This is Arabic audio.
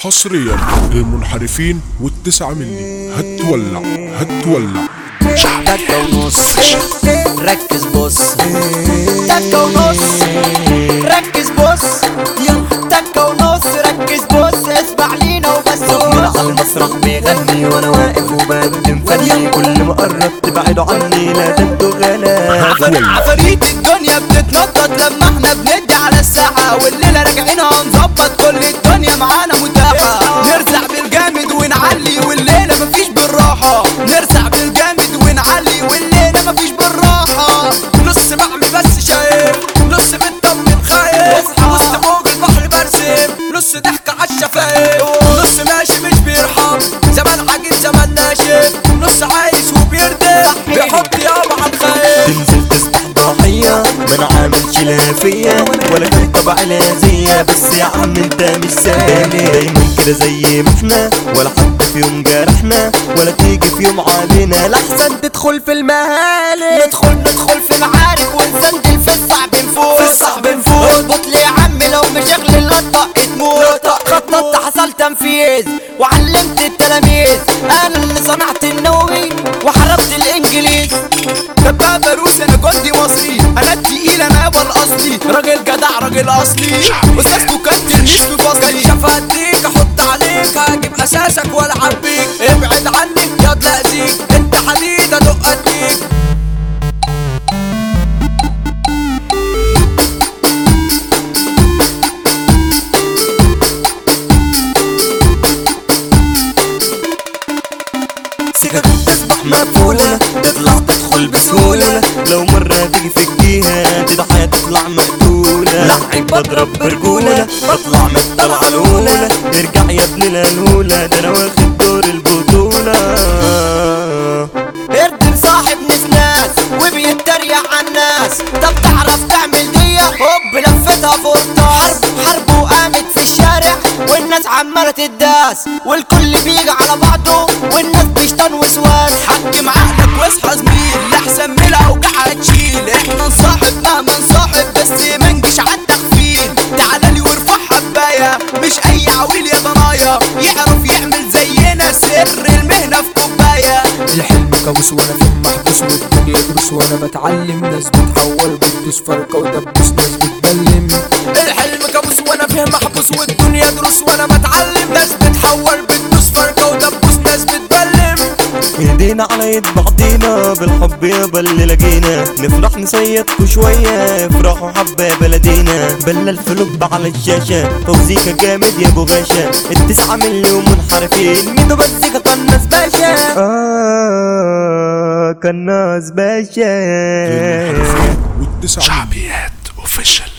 حصريا للمنحرفين والتسعة مني هتولع هتولع. تكة ونص ركز بص، تكة ونص ركز بص، تكة ونص ركز بص، اسمع لينا وبس. صوتنا على المسرح بيغني وانا واقف وبقدم فني، كل ما قربت تبعدوا عني لا تبدو غلا. عفاريت الدنيا بتتنطط لما احنا بندي على الساحة، والليلة راجعين هنظبط كل الدنيا معانا متاحة. نرزع بالجامد ونعلي والليلة مفيش بالراحة، نرزع بالجامد ونعلي والليلة مفيش بالراحة. نص بعمل بس شايف، نص مطمن خايف، وسط موج البحر برسم، نص ضحكة عالشفايف، نص ماشي مش بيرحم، زمان عجيب زمان ناشف، نص عايش وبيردم بيحط يابا عالخايف. تنزل تسبح ضحية ما انا عامل شلافية ولا كان طبع لازية، بس يا عم انت مش سالي دايما كده زي ما احنا، ولا حد في يوم جرحنا ولا تيجي في يوم علينا، لحسن تدخل في المهالك. ندخل في معارك ونسندل في الصعب نفوت، في الصعب نفوت. اظبط لي يا عم لو مشغل اللطة تموت، خططت حصل تنفيذ وعلمت التلاميذ، انا اللي صنعت النووي وحربت الانجليز. دبابة روس انا جندي مصري، انا التقيل انا يابا الاصلي، راجل جدع راجل اصلي، استاذكوا كابتن مش في فصلي. شاف هديك احط عليك هجيب اساسك والعب بيك، ابعد عني ياض لاذيك، انت حديد ادق اديك. سكك تسبح مقفولة تطلع تدخل بسهولة، لو مرة تيجي في الجهة تضحى تطلع مقتولة. لعيب بضرب برجولة بطلع من الطلعة الأولى، ارجع يا ابن الهلولة ده أنا واخد دور البطولة. اردم صاحب ناس وبيتريق على الناس، طب تعرف تعمل دي؟ هوب لفتها فرطاس، حرب وقامت في الشارع والناس عمالة تداس، والكل بيجي على بعضه والناس بيشتن وسواس. حكم عقلك واصحى زميل، لاحسن من الاوجاع هتشيل، احنا نصاحب مهما نصاحب بس منجش عالتخفيل. تعالى لي وارفع حبايه مش اي عويل يا ضنايا، يعرف يعمل زينا سر المهنه في كوبايه. الحلم كابوس وانا في محبوس، والدنيا يدرس وانا بتعلم، ناس بتحول بتدوس فرقة ودبوس، ناس بتبلم. الحلم كابوس وانا فيه محبوس، والدنيا دروس وانا بتعلم، ناس بتحول بتدوس فرقة ودبوس، ناس بتبلم. ايدينا على ايد بعضينا بالحب يابا اللي لقينا، نفرح نصيدكوا شوية افرحوا حبة يا بلدينا. بلا الفلوب على الشاشة فوزيكا جامد يا ابو غاشا، التسعة مليون منحرفين ميدو بزيكا قناص باشا. قناص باشا. والتسعة شعبيات اوفيشال.